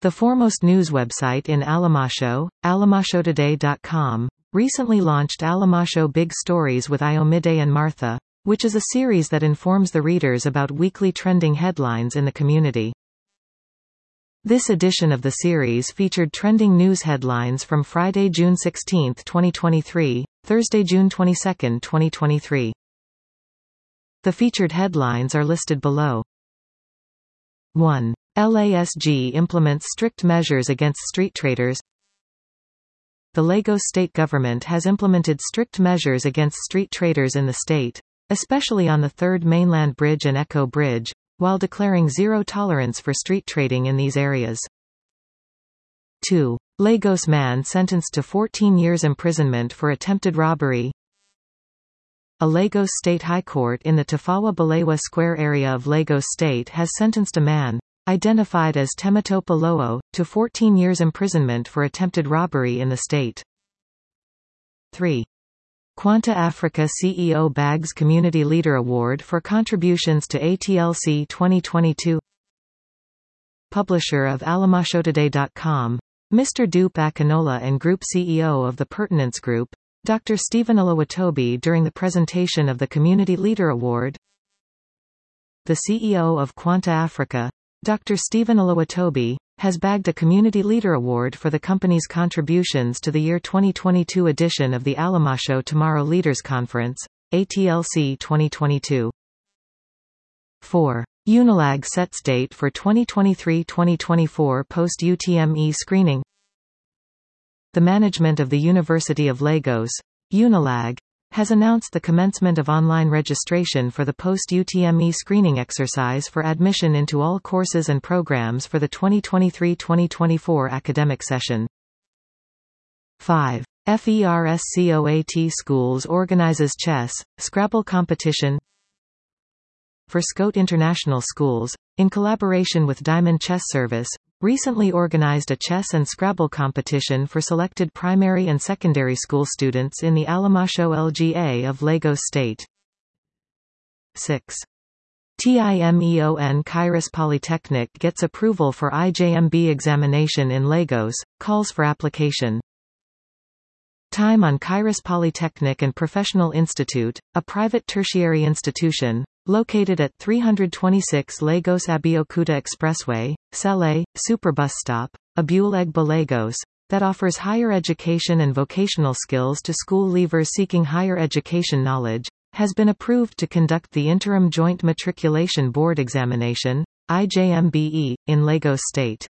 The foremost news website in Alamasho, alamashotoday.com, recently launched Alamasho Big Stories with Iomide and Martha, which is a series that informs the readers about weekly trending headlines in the community. This edition of the series featured trending news headlines from Friday, June 16, 2023, Thursday, June 22, 2023. The featured headlines are listed below. 1. LASG implements strict measures against street traders. The Lagos state government has implemented strict measures against street traders in the state, especially on the Third Mainland Bridge and Echo Bridge, while declaring zero tolerance for street trading in these areas. 2. Lagos man sentenced to 14 years imprisonment for attempted robbery. A Lagos State High Court in the Tafawa Balewa Square area of Lagos State has sentenced a man, identified as Temitope Loo, to 14 years imprisonment for attempted robbery in the state. 3. Quanta Africa CEO bags Community Leader Award for contributions to ATLC 2022. Publisher of alamashotoday.com, Mr. Dupe Akinola and Group CEO of the Pertinence Group, Dr. Stephen Oluwatobi during the presentation of the Community Leader Award. The CEO of Quanta Africa, Dr. Stephen Oluwatobi, has bagged a Community Leader Award for the company's contributions to the year 2022 edition of the Alamasho Tomorrow Leaders Conference, ATLC 2022. 4. Unilag sets date for 2023-2024 post-UTME screening. The management of the University of Lagos, Unilag, has announced the commencement of online registration for the post-UTME screening exercise for admission into all courses and programs for the 2023-2024 academic session. 5. FERSCOAT Schools organizes chess, Scrabble competition for Scout International Schools, in collaboration with Diamond Chess Service, recently organized a chess and Scrabble competition for selected primary and secondary school students in the Alamasho LGA of Lagos State. 6. TIMEON Kairos Polytechnic gets approval for IJMB examination in Lagos, calls for application. Time on Kairos Polytechnic and Professional Institute, a private tertiary institution, located at 326 Lagos Abeokuta Expressway, Sele, Superbus Stop, Abule-Egba Lagos, that offers higher education and vocational skills to school leavers seeking higher education knowledge, has been approved to conduct the Interim Joint Matriculation Board Examination, IJMBE, in Lagos State.